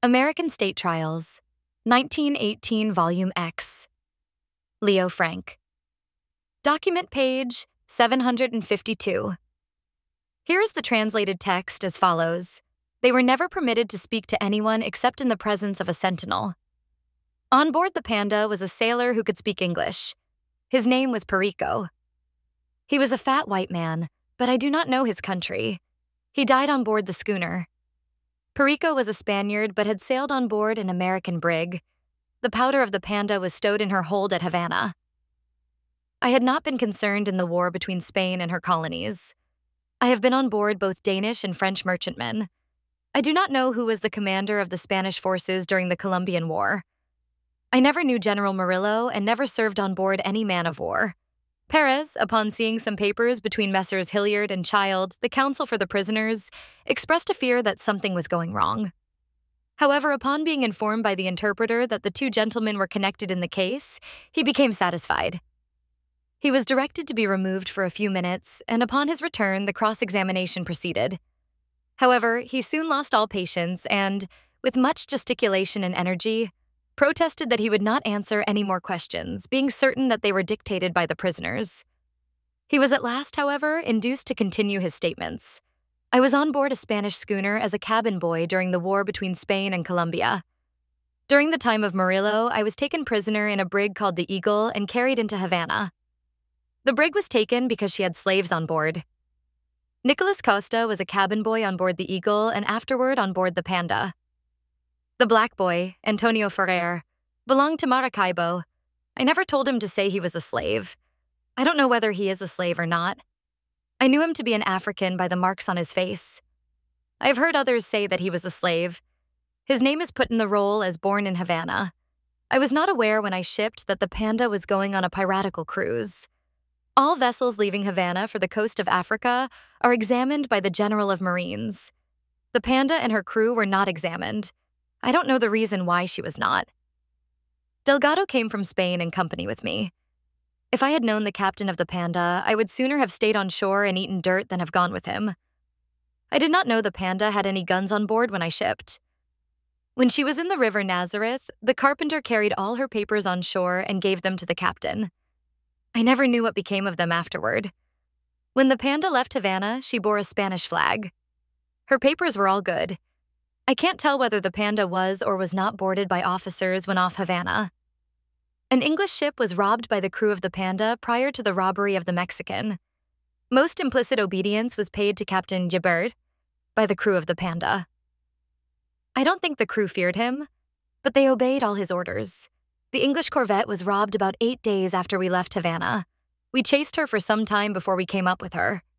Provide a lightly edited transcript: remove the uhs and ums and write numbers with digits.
American State Trials, 1918 Volume X. Leo Frank. Document page 752. Here is the translated text as follows. They were never permitted to speak to anyone except in the presence of a sentinel. On board the Panda was a sailor who could speak English. His name was Perico. He was a fat white man, but I do not know his country. He died on board the schooner. Perico was a Spaniard but had sailed on board an American brig. The powder of the Panda was stowed in her hold at Havana. I had not been concerned in the war between Spain and her colonies. I have been on board both Danish and French merchantmen. I do not know who was the commander of the Spanish forces during the Colombian War. I never knew General Murillo and never served on board any man of war. Perez, upon seeing some papers between Messrs. Hilliard and Child, the counsel for the prisoners, expressed a fear that something was going wrong. However, upon being informed by the interpreter that the two gentlemen were connected in the case, he became satisfied. He was directed to be removed for a few minutes, and upon his return, the cross-examination proceeded. However, he soon lost all patience and, with much gesticulation and energy, protested that he would not answer any more questions, being certain that they were dictated by the prisoners. He was at last, however, induced to continue his statements. I was on board a Spanish schooner as a cabin boy during the war between Spain and Colombia. During the time of Murillo, I was taken prisoner in a brig called the Eagle and carried into Havana. The brig was taken because she had slaves on board. Nicolas Costa was a cabin boy on board the Eagle and afterward on board the Panda. The black boy, Antonio Ferrer, belonged to Maracaibo. I never told him to say he was a slave. I don't know whether he is a slave or not. I knew him to be an African by the marks on his face. I have heard others say that he was a slave. His name is put in the roll as born in Havana. I was not aware when I shipped that the Panda was going on a piratical cruise. All vessels leaving Havana for the coast of Africa are examined by the General of Marines. The Panda and her crew were not examined. I don't know the reason why she was not. Delgado came from Spain in company with me. If I had known the captain of the Panda, I would sooner have stayed on shore and eaten dirt than have gone with him. I did not know the Panda had any guns on board when I shipped. When she was in the river Nazareth, the carpenter carried all her papers on shore and gave them to the captain. I never knew what became of them afterward. When the Panda left Havana, she bore a Spanish flag. Her papers were all good. I can't tell whether the Panda was or was not boarded by officers when off Havana. An English ship was robbed by the crew of the Panda prior to the robbery of the Mexican. Most implicit obedience was paid to Captain Gibert by the crew of the Panda. I don't think the crew feared him, but they obeyed all his orders. The English corvette was robbed about 8 days after we left Havana. We chased her for some time before we came up with her.